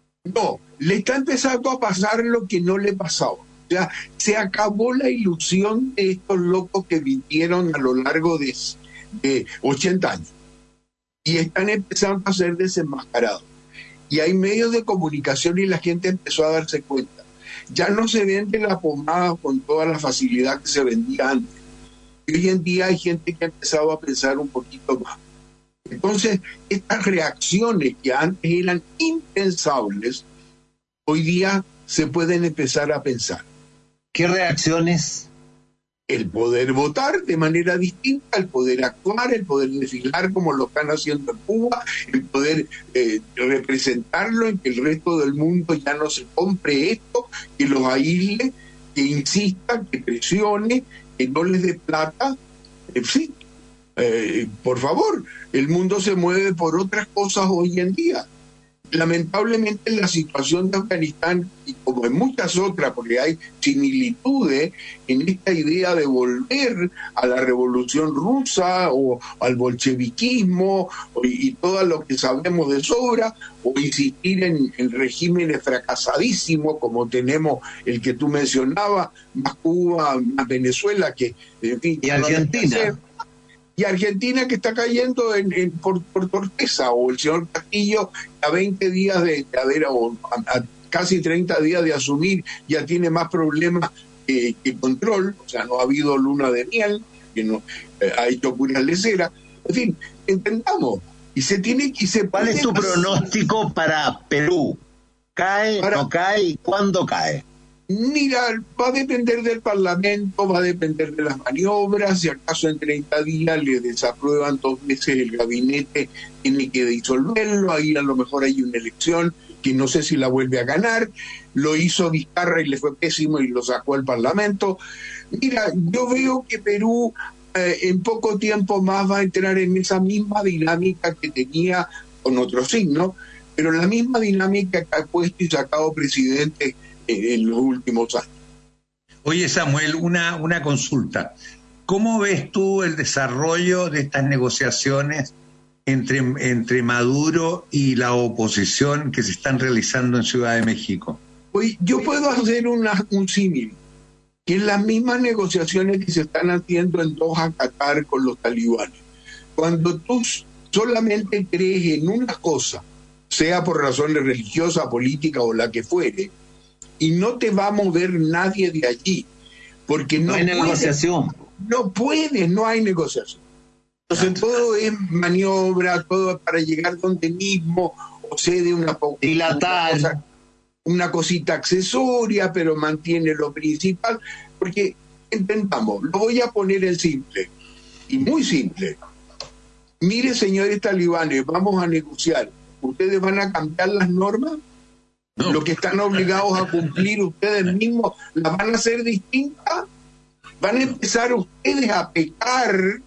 [SPEAKER 3] No, le está empezando a pasar lo que no le pasaba. O sea, se acabó la ilusión de estos locos que vivieron a lo largo de, de ochenta años. Y están empezando a ser desenmascarados. Y hay medios de comunicación y la gente empezó a darse cuenta. Ya no se vende la pomada con toda la facilidad que se vendía antes. Y hoy en día hay gente que ha empezado a pensar un poquito más. Entonces, estas reacciones que antes eran impensables, hoy día se pueden empezar a pensar.
[SPEAKER 2] ¿Qué reacciones?
[SPEAKER 3] El poder votar de manera distinta, el poder actuar, el poder desfilar como lo están haciendo en Cuba, el poder eh, representarlo en que el resto del mundo ya no se compre esto, que los aísle, que insista, que presione, que no les dé plata, en fin. Eh, por favor, el mundo se mueve por otras cosas hoy en día. Lamentablemente la situación de Afganistán, y como en muchas otras, porque hay similitudes en esta idea de volver a la revolución rusa o al bolcheviquismo o, y, y todo lo que sabemos de sobra, o insistir en, en regímenes fracasadísimos como tenemos el que tú mencionabas, más Cuba, más Venezuela, que en fin,
[SPEAKER 2] y Argentina.
[SPEAKER 3] Y Argentina que está cayendo en, en, por, por torpeza, o el señor Castillo a veinte días de cadera, o a, a casi treinta días de asumir, ya tiene más problemas que, que control, o sea, no ha habido luna de miel, que no eh, ha hecho pura lecera, en fin, entendamos, y se tiene que... Se
[SPEAKER 2] ¿Cuál es tu pronóstico para Perú? ¿Cae, para, no cae y cuándo cae?
[SPEAKER 3] Mira, va a depender del Parlamento, va a depender de las maniobras, si acaso en treinta días le desaprueban dos veces el gabinete, tiene que disolverlo, ahí a lo mejor hay una elección que no sé si la vuelve a ganar, lo hizo Vizcarra y le fue pésimo y lo sacó al Parlamento. Mira, yo veo que Perú eh, en poco tiempo más va a entrar en esa misma dinámica que tenía con otro signo, pero la misma dinámica que ha puesto y sacado presidente en los últimos años.
[SPEAKER 4] Oye, Samuel, una, una consulta. ¿Cómo ves tú el desarrollo de estas negociaciones entre, entre Maduro y la oposición que se están realizando en Ciudad de México?
[SPEAKER 3] Pues yo puedo hacer una, un símil, que es las mismas negociaciones que se están haciendo en Doha, Qatar, con los talibanes. Cuando tú solamente crees en una cosa, sea por razones religiosas, políticas o la que fuere, y no te va a mover nadie de allí, porque no,
[SPEAKER 2] no hay
[SPEAKER 3] puede,
[SPEAKER 2] negociación.
[SPEAKER 3] No puedes, no hay negociación. Entonces todo es maniobra, todo para llegar donde mismo, o cede una,
[SPEAKER 2] dilatar.
[SPEAKER 3] Una, cosa, una cosita accesoria, pero mantiene lo principal, porque entendamos, lo voy a poner en simple, y muy simple. Mire, señores talibanes, vamos a negociar. ¿Ustedes van a cambiar las normas? No. Lo que están obligados a cumplir ustedes mismos, ¿las van a hacer distintas? ¿Van a empezar ustedes a pecar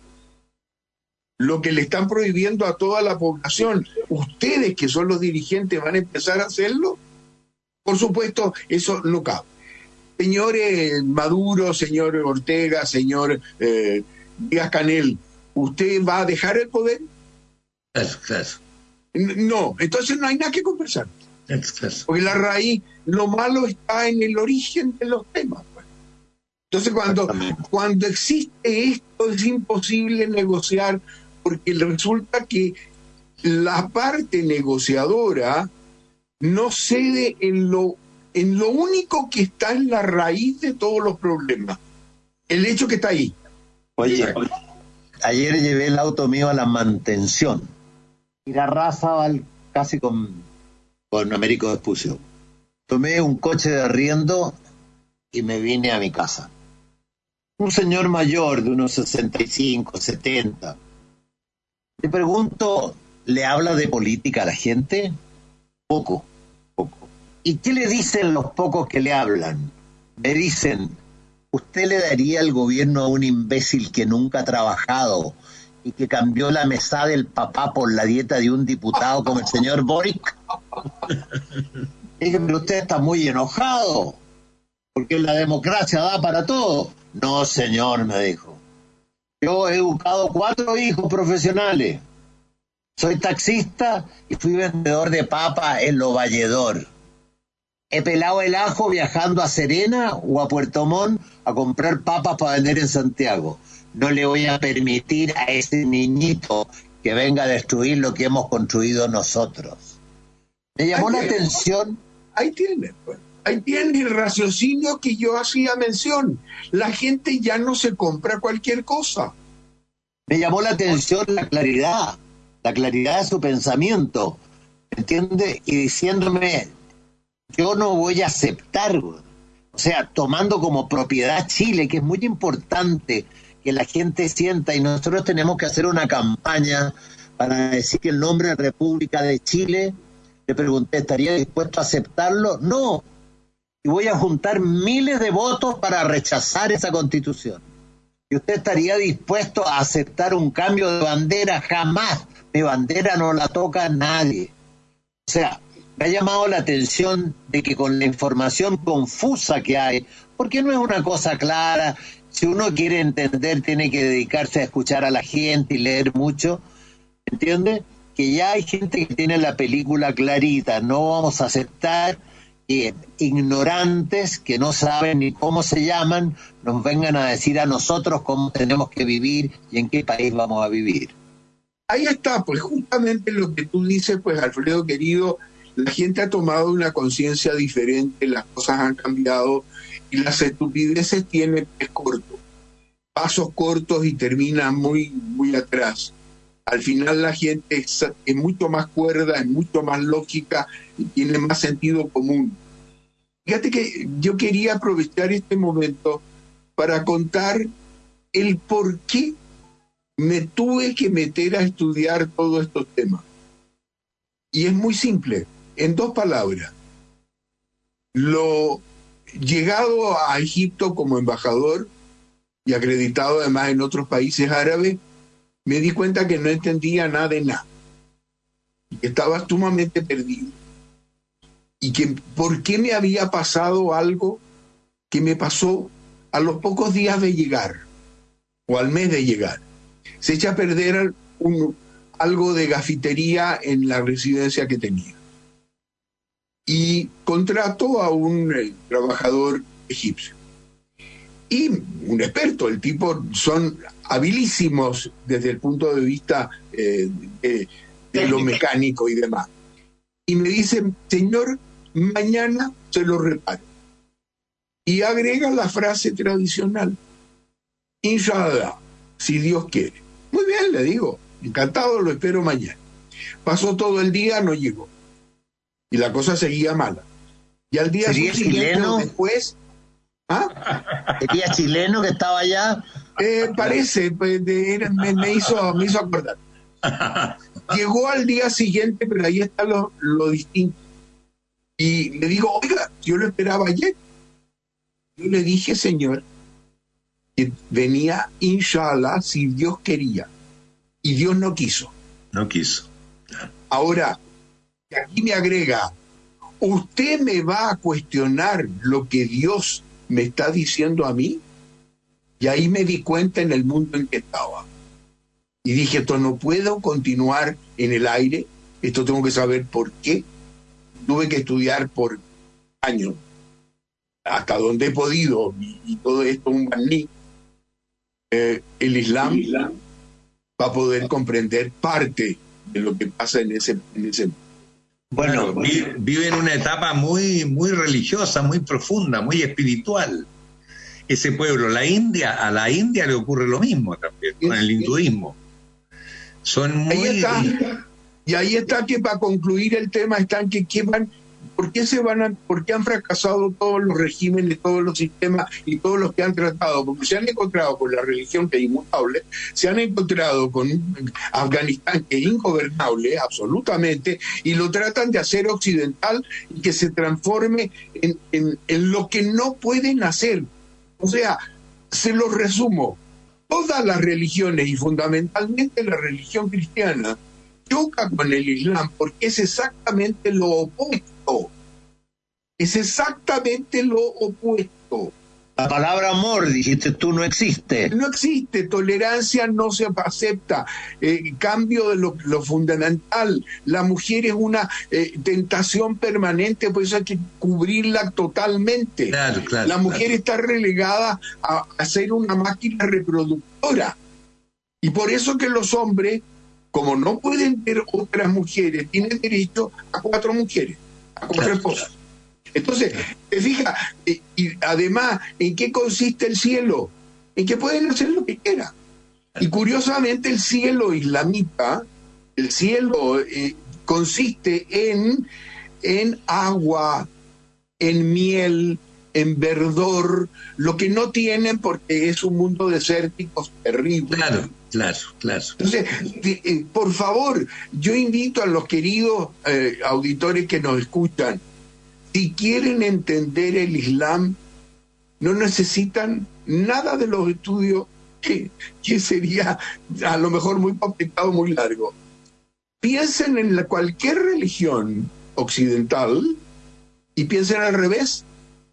[SPEAKER 3] lo que le están prohibiendo a toda la población? ¿Ustedes, que son los dirigentes, van a empezar a hacerlo? Por supuesto, eso no cabe. Señores Maduro, señor Ortega, señor eh, Díaz-Canel, ¿usted va a dejar el poder?
[SPEAKER 4] Claro, claro.
[SPEAKER 3] No, entonces no hay nada que conversar. Porque la raíz, lo malo está en el origen de los temas. Pues. Entonces cuando, cuando existe esto es imposible negociar, porque resulta que la parte negociadora no cede en lo, en lo único que está en la raíz de todos los problemas, el hecho que está ahí.
[SPEAKER 2] Oye, ayer llevé el auto mío a la mantención. Ir a Razabal casi con, con Américo Vespucio. Tomé un coche de arriendo y me vine a mi casa. Un señor mayor de unos sesenta y cinco, setenta. Le pregunto, ¿le habla de política a la gente? Poco, poco. ¿Y qué le dicen los pocos que le hablan? Me dicen, ¿usted le daría el gobierno a un imbécil que nunca ha trabajado y que cambió la mesada del papá por la dieta de un diputado como el señor Boric? Dije, pero usted está muy enojado, porque la democracia da para todo. No, señor, me dijo. Yo he educado cuatro hijos profesionales. Soy taxista y fui vendedor de papa en Lo Valledor. He pelado el ajo viajando a Serena o a Puerto Montt a comprar papas para vender en Santiago. No le voy a permitir a ese niñito que venga a destruir lo que hemos construido nosotros. Me llamó ahí la tiene, atención.
[SPEAKER 3] Ahí tiene, pues. Ahí tiene el raciocinio que yo hacía mención. La gente ya no se compra cualquier cosa.
[SPEAKER 2] Me llamó la atención la claridad, la claridad de su pensamiento, ¿entiende? Y diciéndome, yo no voy a aceptar, o sea, tomando como propiedad Chile, que es muy importante que la gente sienta, y nosotros tenemos que hacer una campaña para decir que el nombre de República de Chile. Le pregunté, ¿estaría dispuesto a aceptarlo? No. Y voy a juntar miles de votos para rechazar esa constitución. ¿Y usted estaría dispuesto a aceptar un cambio de bandera? Jamás. Mi bandera no la toca nadie. O sea, me ha llamado la atención de que con la información confusa que hay, porque no es una cosa clara. Si uno quiere entender, tiene que dedicarse a escuchar a la gente y leer mucho, ¿entiende? Que ya hay gente que tiene la película clarita. No vamos a aceptar que ignorantes que no saben ni cómo se llaman nos vengan a decir a nosotros cómo tenemos que vivir y en qué país vamos a vivir.
[SPEAKER 3] Ahí está, pues justamente lo que tú dices, pues Alfredo querido, la gente ha tomado una conciencia diferente, las cosas han cambiado y las estupideces tienen pies cortos, pasos cortos y terminan muy, muy atrás. Al final la gente es, es mucho más cuerda, es mucho más lógica y tiene más sentido común. Fíjate que yo quería aprovechar este momento para contar el por qué me tuve que meter a estudiar todos estos temas. Y es muy simple, en dos palabras. Lo llegado a Egipto como embajador y acreditado además en otros países árabes, me di cuenta que no entendía nada de nada. Y que estaba sumamente perdido. Y que por qué me había pasado algo que me pasó a los pocos días de llegar, o al mes de llegar, se echa a perder un, algo de gafitería en la residencia que tenía. Y contrató a un eh, trabajador egipcio. Y un experto, el tipo, son habilísimos desde el punto de vista eh, de, de lo mecánico y demás. Y me dicen, señor, mañana se lo reparo. Y agrega la frase tradicional, Inshallah, si Dios quiere. Muy bien, le digo, encantado, lo espero mañana. Pasó todo el día, no llegó. Y la cosa seguía mala. Y al día siguiente, después... ¿Ah?
[SPEAKER 2] ¿Sería chileno que estaba allá?
[SPEAKER 3] Eh, parece, pues, de, era, me, me, hizo, me hizo acordar. Llegó al día siguiente, pero ahí está lo, lo distinto. Y le digo, oiga, yo lo esperaba ayer. Yo le dije, señor, que venía, inshallah, si Dios quería. Y Dios no quiso.
[SPEAKER 4] No quiso.
[SPEAKER 3] Ahora, aquí me agrega, ¿usted me va a cuestionar lo que Dios me está diciendo a mí? Y ahí me di cuenta en el mundo en que estaba. Y dije, esto no puedo continuar en el aire, esto tengo que saber por qué. Tuve que estudiar por años, hasta donde he podido, y, y todo esto un baní, eh, el Islam, el Islam va a poder comprender parte de lo que pasa en ese... En ese
[SPEAKER 4] Bueno, vive, vive en una etapa muy, muy religiosa, muy profunda, muy espiritual. Ese pueblo, la India, a la India le ocurre lo mismo también, con el hinduismo. Son muy...
[SPEAKER 3] Ahí está, y ahí está que para concluir el tema están que, que van, ¿por qué se van a, por qué han fracasado todos los regímenes, todos los sistemas y todos los que han tratado? Porque se han encontrado con la religión que es inmutable, se han encontrado con Afganistán que es ingobernable absolutamente, y lo tratan de hacer occidental y que se transforme en, en, en lo que no pueden hacer. O sea, se lo resumo, todas las religiones y fundamentalmente la religión cristiana choca con el Islam porque es exactamente lo opuesto. Es exactamente lo opuesto.
[SPEAKER 2] La palabra amor, dijiste tú, no existe.
[SPEAKER 3] No existe, tolerancia no se acepta, eh, cambio de lo, lo fundamental. La mujer es una eh, tentación permanente, por eso hay que cubrirla totalmente.
[SPEAKER 4] Claro, claro,
[SPEAKER 3] la mujer
[SPEAKER 4] claro.
[SPEAKER 3] está relegada a, a ser una máquina reproductora. Y por eso que los hombres, como no pueden ver otras mujeres, tienen derecho a cuatro mujeres, a cuatro claro. esposas. Entonces, te fijas, y, y además, ¿en qué consiste el cielo? En que pueden hacer lo que quieran. Y curiosamente el cielo islamita, el cielo eh, consiste en, en agua, en miel, en verdor, lo que no tienen porque es un mundo desértico terrible.
[SPEAKER 4] Claro, claro, claro.
[SPEAKER 3] Entonces, de, eh, por favor, yo invito a los queridos eh, auditores que nos escuchan, si quieren entender el Islam, no necesitan nada de los estudios, que, que sería a lo mejor muy complicado, muy largo. Piensen en la, cualquier religión occidental y piensen al revés.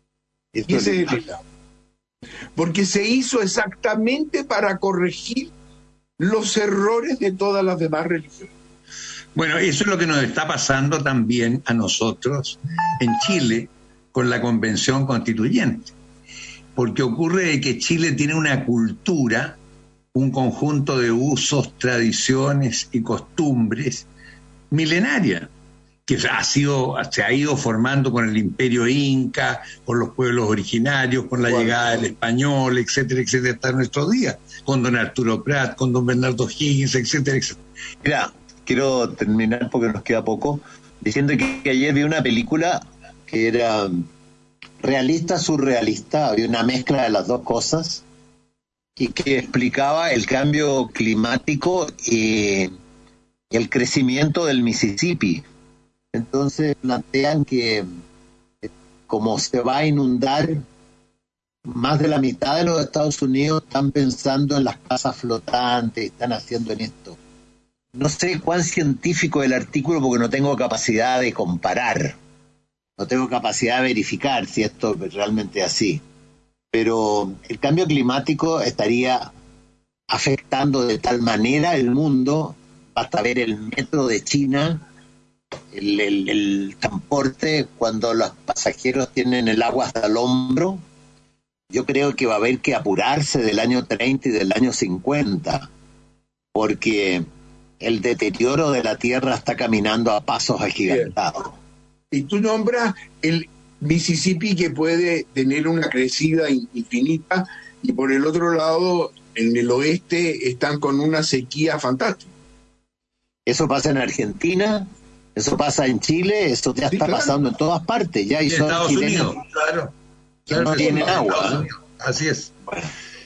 [SPEAKER 3] Y ese es el Islam. Porque se hizo exactamente para corregir los errores de todas las demás religiones.
[SPEAKER 4] Bueno, eso es lo que nos está pasando también a nosotros en Chile con la Convención Constituyente. Porque ocurre que Chile tiene una cultura, un conjunto de usos, tradiciones y costumbres milenaria, que ha sido, se ha ido formando con el imperio inca, con los pueblos originarios, con la bueno, llegada del español, etcétera, etcétera, hasta nuestros días, con don Arturo Prat, con don Bernardo Higgins, etcétera, etcétera.
[SPEAKER 2] Mira, quiero terminar porque nos queda poco, diciendo que, que ayer vi una película que era realista, surrealista, había una mezcla de las dos cosas, y que explicaba el cambio climático y el crecimiento del Mississippi. Entonces plantean que como se va a inundar, más de la mitad de los Estados Unidos están pensando en las casas flotantes, están haciendo en esto. No sé cuán científico es el artículo porque no tengo capacidad de comparar, no tengo capacidad de verificar si esto es realmente así. pero el cambio climático estaría afectando de tal manera el mundo. Basta ver el metro de China, el, el, el transporte, cuando los pasajeros tienen el agua hasta el hombro. Yo creo que va a haber que apurarse del año treinta y del año cincuenta, porque el deterioro de la Tierra está caminando a pasos agigantados.
[SPEAKER 3] Y tú nombras el Mississippi, que puede tener una crecida infinita, y por el otro lado, en el oeste, están con una sequía fantástica.
[SPEAKER 2] Eso pasa en Argentina, eso pasa en Chile, eso ya sí, está claro. pasando en todas partes. Ya hay
[SPEAKER 4] en Estados Unidos, claro. claro
[SPEAKER 2] no tienen agua. ¿no?
[SPEAKER 4] Así es.
[SPEAKER 2] Bueno.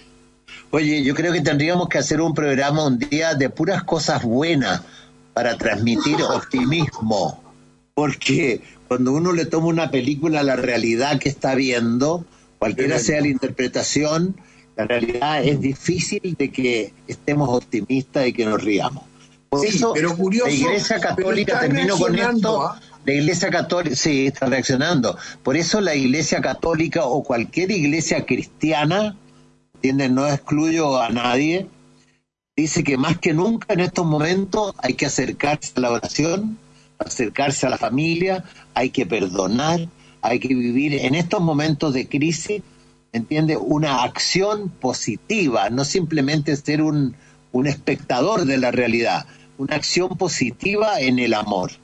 [SPEAKER 2] Oye, yo creo que tendríamos que hacer un programa un día de puras cosas buenas para transmitir optimismo, porque cuando uno le toma una película a la realidad que está viendo, cualquiera sea la interpretación, la realidad es difícil de que estemos optimistas y que nos riamos. Por
[SPEAKER 3] sí,
[SPEAKER 2] eso
[SPEAKER 3] pero curioso,
[SPEAKER 2] la Iglesia Católica, termino con esto, ¿eh? La Iglesia Católica, sí, está reaccionando. Por eso la Iglesia Católica o cualquier iglesia cristiana, ¿entiendes? No excluyo a nadie, dice que más que nunca en estos momentos hay que acercarse a la oración, acercarse a la familia, hay que perdonar, hay que vivir en estos momentos de crisis, ¿entiendes? Una acción positiva, no simplemente ser un, un espectador de la realidad, una acción positiva en el amor.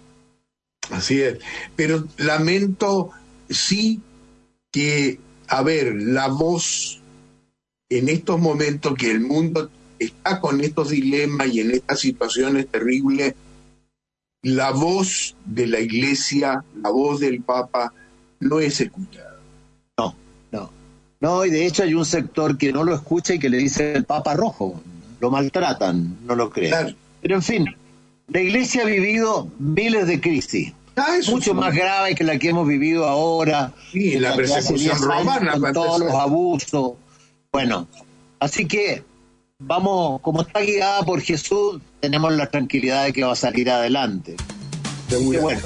[SPEAKER 3] Así es, pero lamento sí que, a ver, la voz en estos momentos que el mundo está con estos dilemas y en estas situaciones terribles, la voz de la Iglesia, la voz del Papa, no es escuchada.
[SPEAKER 2] No, no. No, y de hecho hay un sector que no lo escucha y que le dice el Papa rojo. Lo maltratan, no lo creen. Claro. Pero en fin, la Iglesia ha vivido miles de crisis. Ah, mucho más grave que la que hemos vivido ahora.
[SPEAKER 3] Sí, la, la persecución romana.
[SPEAKER 2] Con todos los abusos. Bueno, así que vamos, como está guiada por Jesús, tenemos la tranquilidad de que va a salir adelante. Y bueno,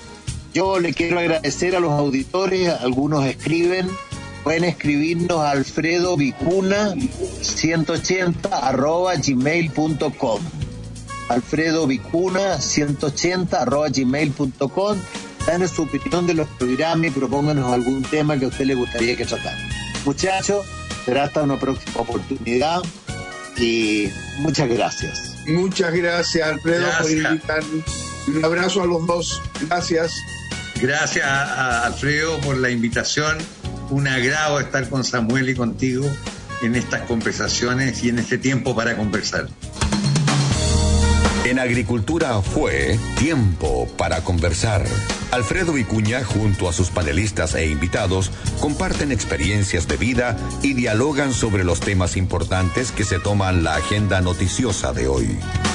[SPEAKER 2] yo le quiero agradecer a los auditores, algunos escriben, pueden escribirnos a alfredo vicuna ciento ochenta arroba gmail punto com. alfredo vicuna ciento ochenta arroba gmail punto com. Danos su opinión de los programas y propónganos algún tema que a usted le gustaría que tratara. Muchachos, será hasta una próxima oportunidad y muchas gracias.
[SPEAKER 3] Muchas gracias, Alfredo, gracias. por invitarme. Un abrazo a los dos. Gracias.
[SPEAKER 4] Gracias a Alfredo por la invitación. Un agrado estar con Samuel y contigo en estas conversaciones y en este tiempo para conversar.
[SPEAKER 1] En Agricultura fue Tiempo para Conversar. Alfredo Vicuña, junto a sus panelistas e invitados, comparten experiencias de vida y dialogan sobre los temas importantes que se toman la agenda noticiosa de hoy.